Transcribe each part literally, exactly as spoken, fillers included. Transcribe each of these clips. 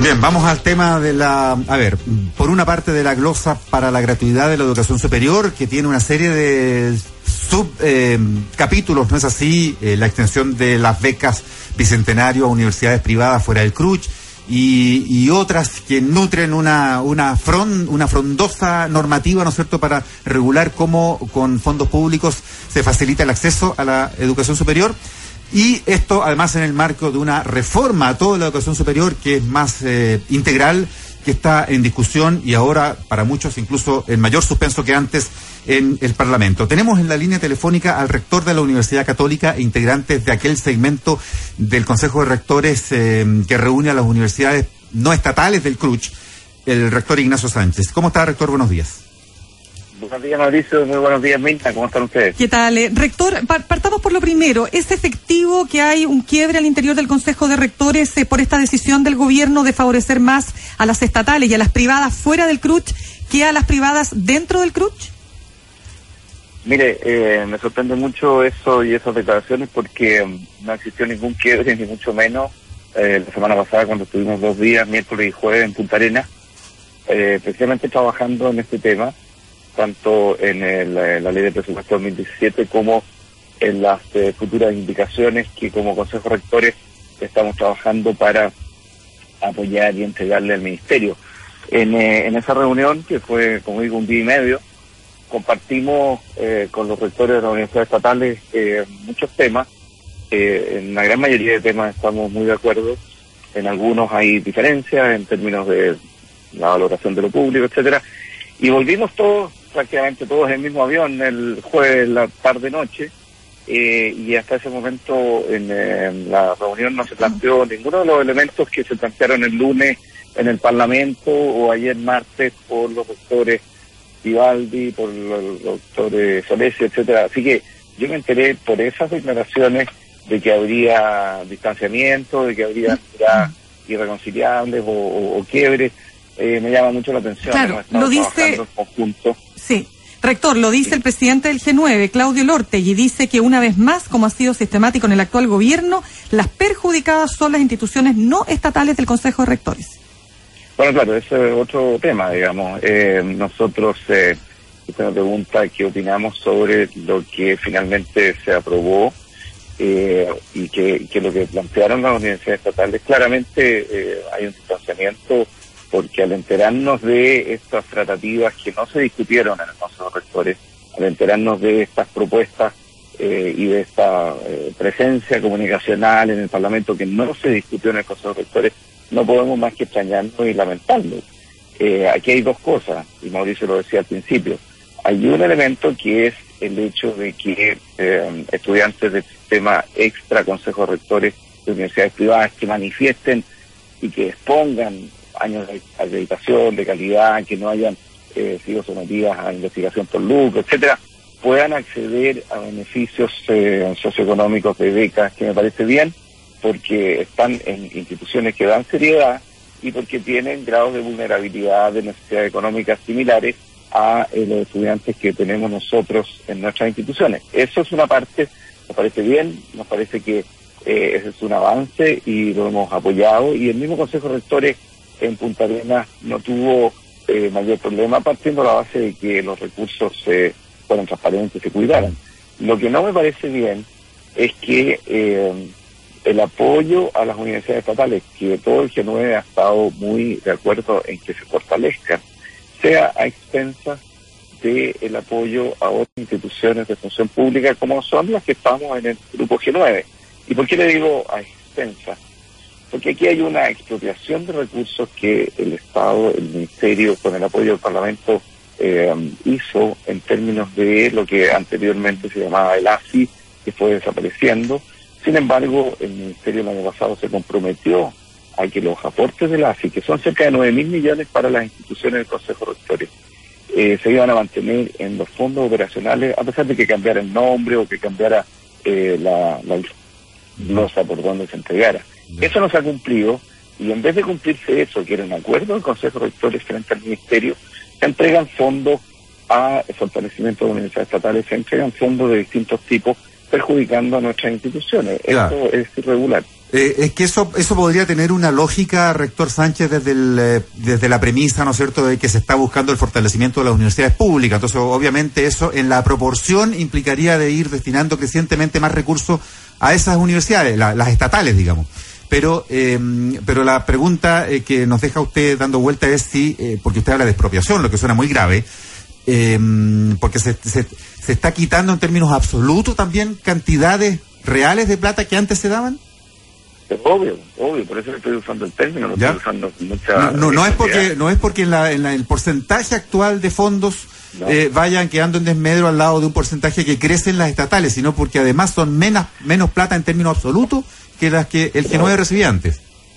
Bien, vamos al tema de la, a ver, por una parte de la glosa para la gratuidad de la educación superior, que tiene una serie de subcapítulos, eh, ¿no es así? Eh, la extensión de las becas bicentenario a universidades privadas fuera del C R U C y, y otras que nutren una una front, una frondosa normativa, ¿no es cierto?, para regular cómo con fondos públicos se facilita el acceso a la educación superior. Y esto, además, en el marco de una reforma a toda la educación superior que es más eh, integral, que está en discusión y ahora, para muchos, incluso en mayor suspenso que antes en el Parlamento. Tenemos en la línea telefónica al rector de la Universidad Católica e integrantes de aquel segmento del Consejo de Rectores eh, que reúne a las universidades no estatales del C R U C, el rector Ignacio Sánchez. ¿Cómo está, rector? Buenos días. Buenos días, Mauricio. Muy buenos días, Mirta. ¿Cómo están ustedes? ¿Qué tal? Eh, rector, par partamos por lo primero. ¿Es efectivo que hay un quiebre al interior del Consejo de Rectores eh, por esta decisión del gobierno de favorecer más a las estatales y a las privadas fuera del C R U C que a las privadas dentro del C R U C? Mire, eh, me sorprende mucho eso y esas declaraciones porque um, no existió ningún quiebre, ni mucho menos. Eh, la semana pasada, cuando estuvimos dos días, miércoles y jueves, en Punta Arenas, eh, precisamente trabajando en este tema, tanto en el, la ley de presupuesto dos mil diecisiete como en las eh, futuras indicaciones que como Consejo de Rectores estamos trabajando para apoyar y entregarle al Ministerio. En, eh, en esa reunión, que fue, como digo, un día y medio, compartimos eh, con los rectores de las universidades estatales eh, muchos temas. Eh, en la gran mayoría de temas estamos muy de acuerdo, en algunos hay diferencias en términos de la valoración de lo público, etcétera, y volvimos todos, prácticamente todos en el mismo avión el jueves, la tarde-noche, eh, y hasta ese momento en, eh, en la reunión no se planteó ninguno de los elementos que se plantearon el lunes en el Parlamento o ayer martes por los doctores Vivaldi, por los doctores Solesi, etcétera. Así que yo me enteré por esas declaraciones de que habría distanciamiento, de que habría miradas irreconciliables o, o, o quiebres. Eh, me llama mucho la atención. Claro, lo dice... En conjunto. Sí. Rector, lo dice sí. el presidente del G nueve, Claudio Lortegui, dice que una vez más, como ha sido sistemático en el actual gobierno, las perjudicadas son las instituciones no estatales del Consejo de Rectores. Bueno, claro, ese es otro tema, digamos. Eh, nosotros, eh, usted me pregunta qué opinamos sobre lo que finalmente se aprobó eh, y que, que lo que plantearon las universidades estatales. Claramente eh, hay un distanciamiento porque al enterarnos de estas tratativas que no se discutieron en el Consejo de Rectores, al enterarnos de estas propuestas eh, y de esta eh, presencia comunicacional en el Parlamento que no se discutió en el Consejo de Rectores, no podemos más que extrañarnos y lamentarlo. Eh, aquí hay dos cosas, y Mauricio lo decía al principio. Hay un elemento que es el hecho de que eh, estudiantes del sistema extra Consejo de Rectores de universidades privadas que manifiesten y que expongan años de acreditación, de calidad, que no hayan eh, sido sometidas a investigación por lucro, etcétera, puedan acceder a beneficios eh, socioeconómicos de becas, que me parece bien, porque están en instituciones que dan seriedad y porque tienen grados de vulnerabilidad, de necesidades económicas similares a eh, los estudiantes que tenemos nosotros en nuestras instituciones. Eso es una parte, nos parece bien, nos parece que eh, ese es un avance y lo hemos apoyado, y el mismo Consejo de Rectores en Punta Arenas no tuvo eh, mayor problema, partiendo de la base de que los recursos eh, fueran transparentes, se cuidaran. Lo que no me parece bien es que eh, el apoyo a las universidades estatales, que todo el G nueve ha estado muy de acuerdo en que se fortalezcan, sea a expensas del apoyo a otras instituciones de función pública como son las que estamos en el grupo G nueve. ¿Y por qué le digo a expensas? Porque aquí hay una expropiación de recursos que el Estado, el Ministerio, con el apoyo del Parlamento, eh, hizo en términos de lo que anteriormente se llamaba el A S I, que fue desapareciendo. Sin embargo, el Ministerio el año pasado se comprometió a que los aportes del A S I, que son cerca de nueve mil millones para las instituciones del Consejo de Rectores, eh, se iban a mantener en los fondos operacionales, a pesar de que cambiara el nombre o que cambiara eh, la, la glosa por donde se entregara. Eso no se ha cumplido, y en vez de cumplirse eso, que era un acuerdo del Consejo de Rectores frente al Ministerio, se entregan fondos a fortalecimiento de universidades estatales, se entregan fondos de distintos tipos, perjudicando a nuestras instituciones. Claro. Esto es irregular. Eh, es que eso eso podría tener una lógica, rector Sánchez, desde el, eh, desde la premisa, ¿no es cierto?, de que se está buscando el fortalecimiento de las universidades públicas. Entonces, obviamente, eso en la proporción implicaría de ir destinando crecientemente más recursos a esas universidades, la, las estatales, digamos. Pero eh, pero la pregunta eh, que nos deja usted dando vuelta es si, eh, porque usted habla de expropiación, lo que suena muy grave, eh, porque se, se, se está quitando en términos absolutos también cantidades reales de plata que antes se daban. Obvio, obvio, por eso estoy usando el término, lo ¿Ya? estoy usando con mucha... No, no, no es porque no es porque en, la, en la, el porcentaje actual de fondos no. eh, vayan quedando en desmedro al lado de un porcentaje que crece en las estatales, sino porque además son menos, menos plata en términos absolutos que las que el G nueve recibía antes.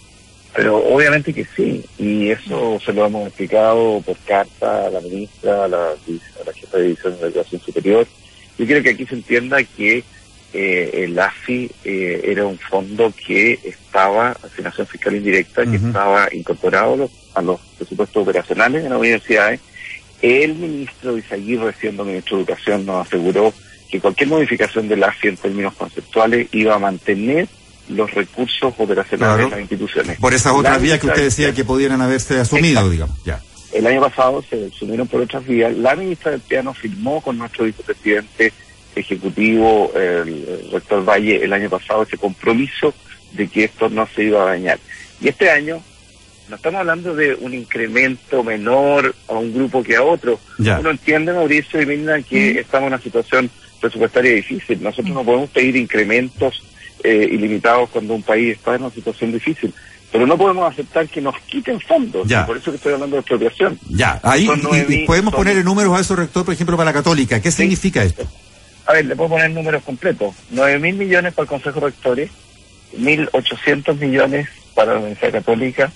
Pero obviamente que sí, y eso se lo hemos explicado por carta a la ministra, a la, a la jefa de división de educación superior. Yo quiero que aquí se entienda que Eh, el A F I eh, era un fondo que estaba, asignación fiscal indirecta, uh-huh. que estaba incorporado a los, a los presupuestos operacionales de las universidades. El ministro Izaguirre, siendo ministro de Educación, nos aseguró que cualquier modificación del A F I en términos conceptuales iba a mantener los recursos operacionales claro. de las instituciones. Por esas otras vías que usted decía que pudieran haberse asumido, exacto. digamos. Ya. El año pasado se asumieron por otras vías. La ministra del Piano firmó con nuestro vicepresidente ejecutivo, el rector Valle, el año pasado ese compromiso de que esto no se iba a dañar. Y este año no estamos hablando de un incremento menor a un grupo que a otro. Ya. Uno entiende, Mauricio y Mirna, que mm. estamos en una situación presupuestaria difícil. Nosotros no podemos pedir incrementos eh, ilimitados cuando un país está en una situación difícil. Pero no podemos aceptar que nos quiten fondos. Ya. Por eso que estoy hablando de expropiación. Ya, ahí y, y podemos son... poner en números a eso, rector, por ejemplo, para la Católica. ¿Qué sí. significa esto? A ver, le puedo poner números completos. nueve mil millones para el Consejo de Rectores, mil ochocientos millones para la Universidad Católica,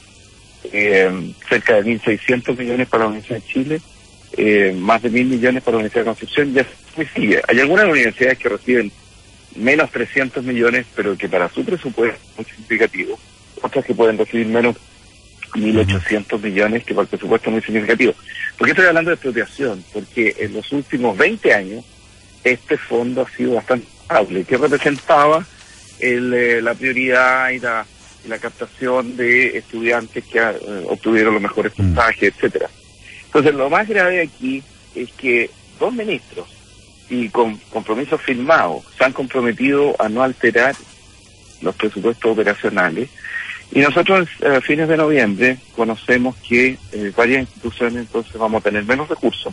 eh, cerca de mil seiscientos millones para la Universidad de Chile, eh, más de mil millones para la Universidad de Concepción, ya se sigue. Hay algunas universidades que reciben menos trescientos millones, pero que para su presupuesto es muy significativo. Otras que pueden recibir menos mil ochocientos millones, que para el presupuesto es muy significativo. ¿Por qué estoy hablando de expropiación? Porque en los últimos veinte años, este fondo ha sido bastante estable, que representaba el, eh, la prioridad y la, y la captación de estudiantes que eh, obtuvieron los mejores puntajes, etcétera. Entonces, lo más grave aquí es que dos ministros y con compromisos firmados se han comprometido a no alterar los presupuestos operacionales, y nosotros a fines de noviembre conocemos que eh, varias instituciones entonces vamos a tener menos recursos.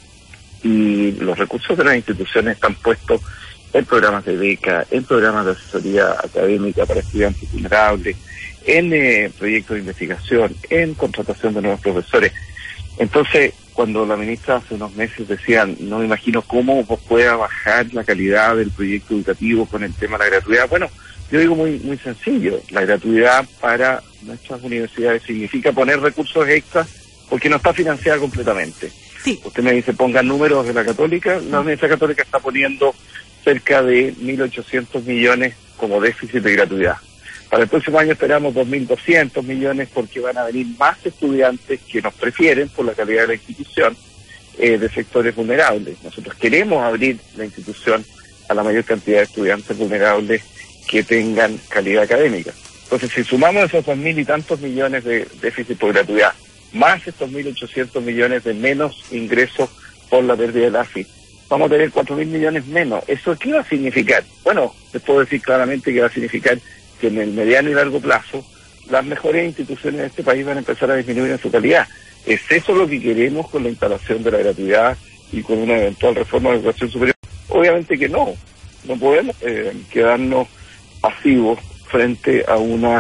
Y los recursos de las instituciones están puestos en programas de beca, en programas de asesoría académica para estudiantes vulnerables, en eh, proyectos de investigación, en contratación de nuevos profesores. Entonces, cuando la ministra hace unos meses decía, no me imagino cómo pueda bajar la calidad del proyecto educativo con el tema de la gratuidad. Bueno, yo digo muy muy sencillo, la gratuidad para nuestras universidades significa poner recursos extras porque no está financiada completamente. Sí. Usted me dice, ponga números de la Católica. La Universidad Católica está poniendo cerca de mil ochocientos millones como déficit de gratuidad. Para el próximo año esperamos dos mil doscientos millones porque van a venir más estudiantes que nos prefieren por la calidad de la institución eh, de sectores vulnerables. Nosotros queremos abrir la institución a la mayor cantidad de estudiantes vulnerables que tengan calidad académica. Entonces, si sumamos esos dos mil y tantos millones de déficit por gratuidad, más estos mil ochocientos millones de menos ingresos por la pérdida del A F I, vamos a tener cuatro mil millones menos. ¿Eso qué va a significar? Bueno, les puedo decir claramente que va a significar que en el mediano y largo plazo las mejores instituciones de este país van a empezar a disminuir en su calidad. ¿Es eso lo que queremos con la instalación de la gratuidad y con una eventual reforma de la educación superior? Obviamente que no. No podemos eh, quedarnos pasivos frente a una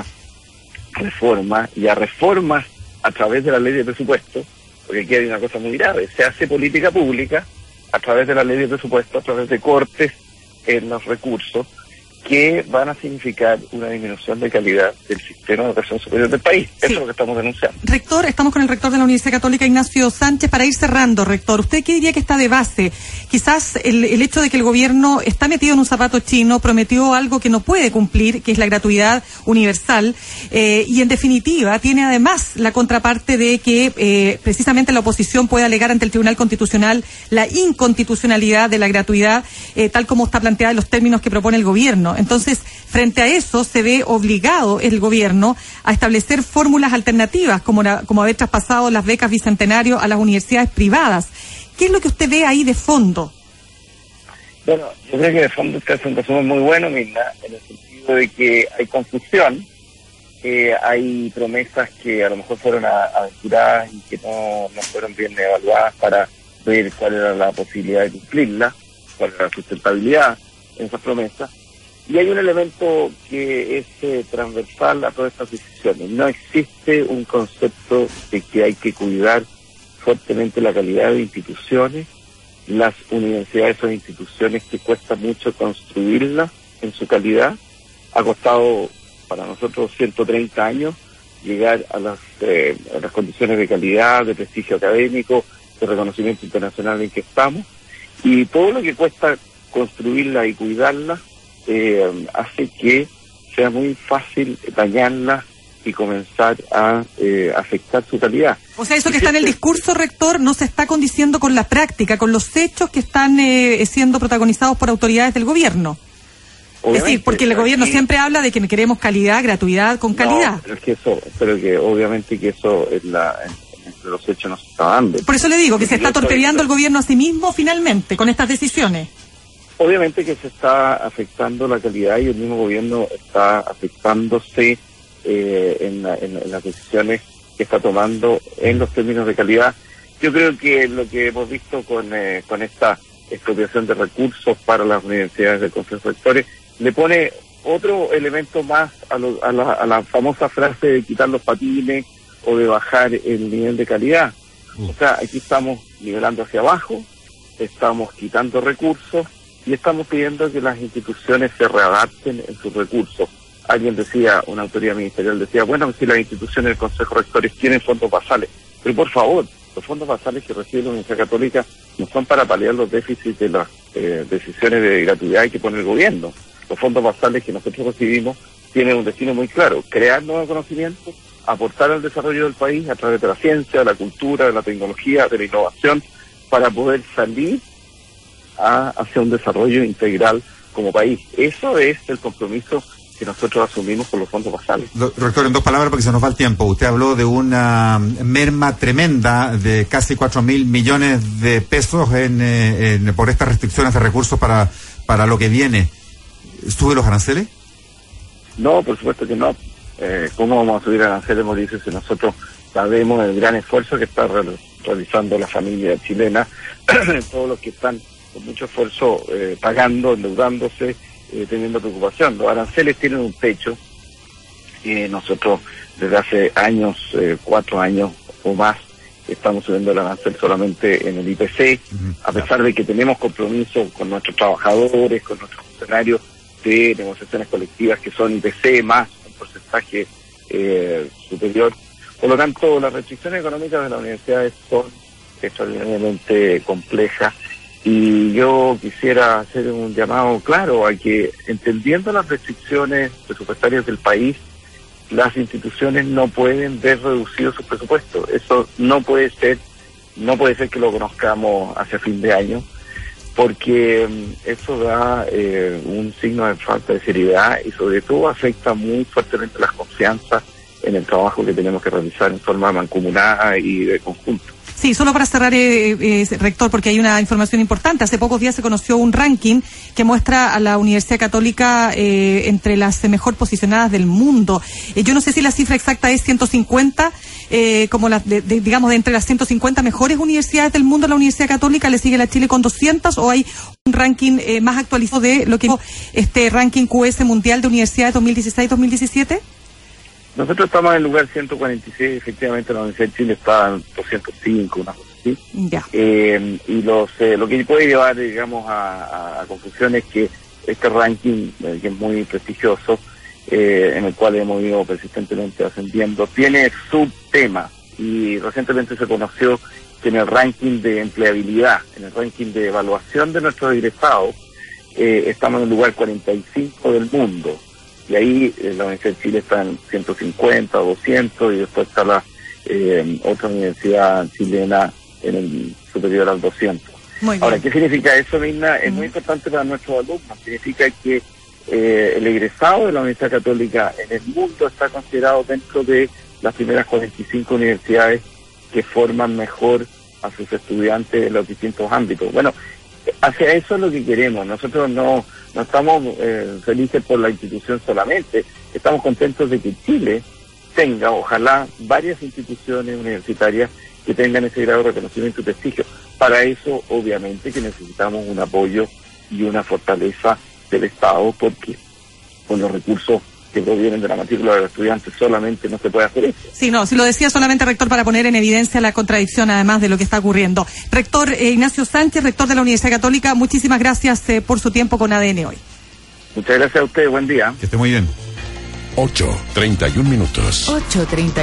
reforma y a reformas a través de la ley de presupuesto, porque aquí hay una cosa muy grave. Se hace política pública a través de la ley de presupuesto, a través de cortes en los recursos, que van a significar una disminución de calidad del sistema de educación superior del país. Sí. Eso es lo que estamos denunciando. Rector, estamos con el rector de la Universidad Católica, Ignacio Sánchez. Para ir cerrando, rector, ¿usted qué diría que está de base? Quizás el, el hecho de que el gobierno está metido en un zapato chino, prometió algo que no puede cumplir, que es la gratuidad universal, eh, y en definitiva tiene además la contraparte de que eh, precisamente la oposición puede alegar ante el Tribunal Constitucional la inconstitucionalidad de la gratuidad, eh, tal como está planteada en los términos que propone el gobierno. gobierno. Entonces, frente a eso, se ve obligado el gobierno a establecer fórmulas alternativas, como, la, como haber traspasado las becas Bicentenario a las universidades privadas. ¿Qué es lo que usted ve ahí de fondo? Bueno, yo creo que de fondo usted hace un resumen muy bueno, Mirna, en el sentido de que hay confusión, eh, hay promesas que a lo mejor fueron aventuradas y que no, no fueron bien evaluadas para ver cuál era la posibilidad de cumplirlas, cuál era la sustentabilidad en esas promesas. Y hay un elemento que es eh, transversal a todas estas decisiones. No existe un concepto de que hay que cuidar fuertemente la calidad de instituciones. Las universidades son instituciones que cuesta mucho construirlas en su calidad. Ha costado para nosotros ciento treinta años llegar a las, eh, a las condiciones de calidad, de prestigio académico, de reconocimiento internacional en que estamos. Y todo lo que cuesta construirla y cuidarla eh, hace que sea muy fácil dañarla y comenzar a eh, afectar su calidad. O sea, eso que está en el discurso, rector, no se está condiciendo con la práctica, con los hechos que están eh, siendo protagonizados por autoridades del gobierno. Obviamente, es decir, porque el gobierno aquí siempre habla de que queremos calidad, gratuidad con calidad. No, pero es que eso, pero que obviamente que eso es la, en, entre los hechos no se está dando. Por eso le digo que se está torpedeando el gobierno a sí mismo finalmente con estas decisiones. Obviamente que se está afectando la calidad y el mismo gobierno está afectándose Eh, en, la, en, en las decisiones que está tomando en los términos de calidad. Yo creo que lo que hemos visto con eh, con esta expropiación de recursos para las universidades del Consejo de Rectores le pone otro elemento más a, lo, a, la, a la famosa frase de quitar los patines o de bajar el nivel de calidad. O sea, aquí estamos nivelando hacia abajo, estamos quitando recursos y estamos pidiendo que las instituciones se readapten en sus recursos. Alguien decía, una autoridad ministerial decía, bueno, si las instituciones del Consejo de Rectores tienen fondos basales, pero por favor, los fondos basales que recibe la Universidad Católica no son para paliar los déficits de las eh, decisiones de gratuidad que pone el gobierno. Los fondos basales que nosotros recibimos tienen un destino muy claro: crear nuevos conocimientos, aportar al desarrollo del país a través de la ciencia, de la cultura, de la tecnología, de la innovación, para poder salir a, hacia un desarrollo integral como país. Eso es el compromiso que nosotros asumimos por los fondos basales. Rector, en dos palabras porque se nos va el tiempo. Usted habló de una merma tremenda de casi cuatro mil millones de pesos en, en, por estas restricciones de recursos para, para lo que viene. ¿Sube los aranceles? No, por supuesto que no. Eh, ¿Cómo vamos a subir aranceles, Mauricio, si nosotros sabemos el gran esfuerzo que está re realizando la familia chilena, todos los que están con mucho esfuerzo eh, pagando, endeudándose, Eh, teniendo preocupación? Los aranceles tienen un techo y nosotros desde hace años, eh, cuatro años o más, estamos subiendo el arancel solamente en el I P C, uh-huh. a pesar de que tenemos compromiso con nuestros trabajadores, con nuestros funcionarios de negociaciones colectivas que son I P C más un porcentaje eh, superior. Por lo tanto, las restricciones económicas de las universidades son extraordinariamente complejas. Y yo quisiera hacer un llamado claro a que, entendiendo las restricciones presupuestarias del país, las instituciones no pueden ver reducidos sus presupuestos. Eso no puede ser, no puede ser que lo conozcamos hacia fin de año, porque um, eso da eh, un signo de falta de seriedad y sobre todo afecta muy fuertemente las confianzas en el trabajo que tenemos que realizar en forma mancomunada y de conjunto. Sí, solo para cerrar, eh, eh, rector, porque hay una información importante. Hace pocos días se conoció un ranking que muestra a la Universidad Católica eh, entre las mejor posicionadas del mundo. Eh, yo no sé si la cifra exacta es ciento cincuenta, eh, como la, de, de, digamos, de entre las ciento cincuenta mejores universidades del mundo, la Universidad Católica le sigue la Chile con doscientas, o hay un ranking eh, más actualizado de lo que este ranking Q S Mundial de Universidades dos mil dieciséis dos mil diecisiete. Nosotros estamos en el lugar ciento cuarenta y seis, efectivamente la Universidad de Chile está en doscientos cinco, una cosa así. Ya. Eh, y los, eh, lo que puede llevar, digamos, a, a, a confusión es que este ranking, eh, que es muy prestigioso, eh, en el cual hemos ido persistentemente ascendiendo, tiene subtemas. Y recientemente se conoció que en el ranking de empleabilidad, en el ranking de evaluación de nuestros egresados, eh, estamos en el lugar cuarenta y cinco del mundo. Y ahí eh, la Universidad de Chile está en ciento cincuenta, doscientos, y después está la eh, otra universidad chilena en el superior al doscientos. Ahora, ¿qué significa eso, Mirna? Es uh-huh. muy importante para nuestros alumnos. Significa que eh, el egresado de la Universidad Católica en el mundo está considerado dentro de las primeras cuarenta y cinco universidades que forman mejor a sus estudiantes en los distintos ámbitos. Bueno, hacia eso es lo que queremos. Nosotros no, no estamos eh, felices por la institución solamente, estamos contentos de que Chile tenga, ojalá, varias instituciones universitarias que tengan ese grado de reconocimiento y prestigio. Para eso, obviamente, que necesitamos un apoyo y una fortaleza del Estado, porque con los recursos que provienen de la matrícula de los estudiantes solamente no se puede hacer eso. Sí, no, si lo decía solamente, rector, para poner en evidencia la contradicción, además de lo que está ocurriendo. Rector eh, Ignacio Sánchez, rector de la Universidad Católica, muchísimas gracias eh, por su tiempo con A D N hoy. Muchas gracias a usted, buen día. Que esté muy bien. ocho, treinta y un minutos. ocho treinta